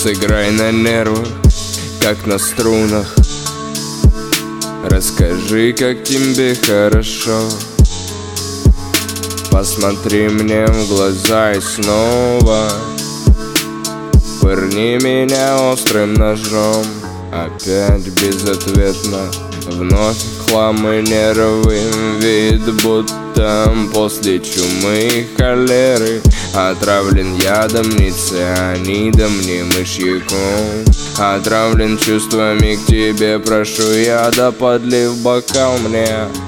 Сыграй на нервах, как на струнах. Расскажи, как тебе хорошо. Посмотри мне в глаза и снова пырни меня острым ножом. Опять безответно, вновь хлам и нервы. Вид, будто после чумы и холеры отравлен ядом, не цианидом, не мышьяком. Отравлен чувствами к тебе, прошу яда, подли в бокал мне.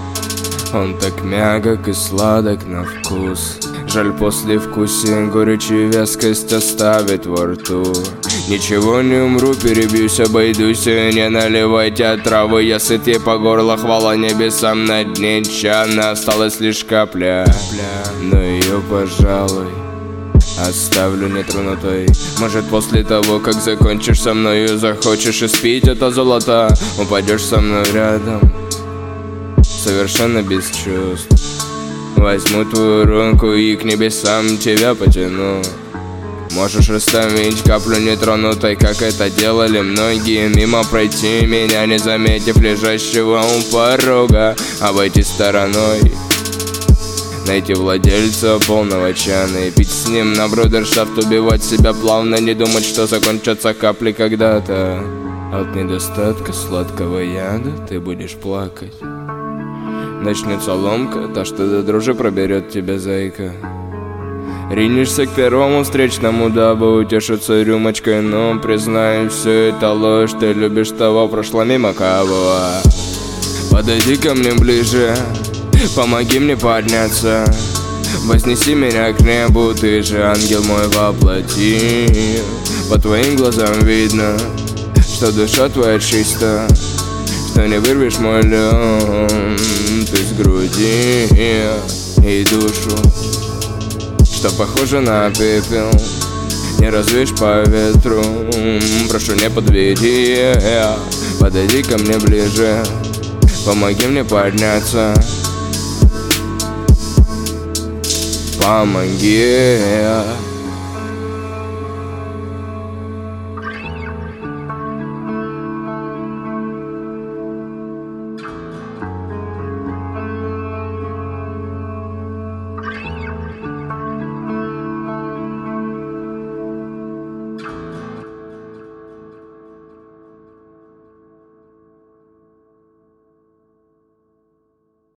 Он так мягок и сладок на вкус. Жаль, после вкуса горечь и вязкость оставит во рту. Ничего, не умру, перебьюсь, обойдусь. Не наливайте отравы, я сыт ей по горло. Хвала небесам, на дне чана осталась лишь капля. Но ее, пожалуй, оставлю нетронутой. Может, после того, как закончишь со мною, захочешь испить это золото. Упадешь со мной рядом, совершенно без чувств. Возьму твою руку и к небесам тебя потяну. Можешь расставить каплю нетронутой, как это делали многие. Мимо пройти меня, не заметив лежащего у порога. Обойти стороной, найти владельца полного чана и пить с ним на брудершафт. Убивать себя плавно, не думать, что закончатся капли когда-то. От недостатка сладкого яда ты будешь плакать. Начнется ломка, та, что до дрожи проберет тебя, зайка. Ринешься к первому встречному, дабы утешиться рюмочкой. Но, признаю, все это ложь, ты любишь того, прошло мимо кого. Подойди ко мне ближе, помоги мне подняться. Вознеси меня к небу, ты же ангел мой воплоти. По твоим глазам видно, что душа твоя чиста, что не вырвешь мой лед ты с груди и душу, что похоже на пепел, не развеешь по ветру. Прошу, не подведи, подойди ко мне ближе, помоги мне подняться. Помоги.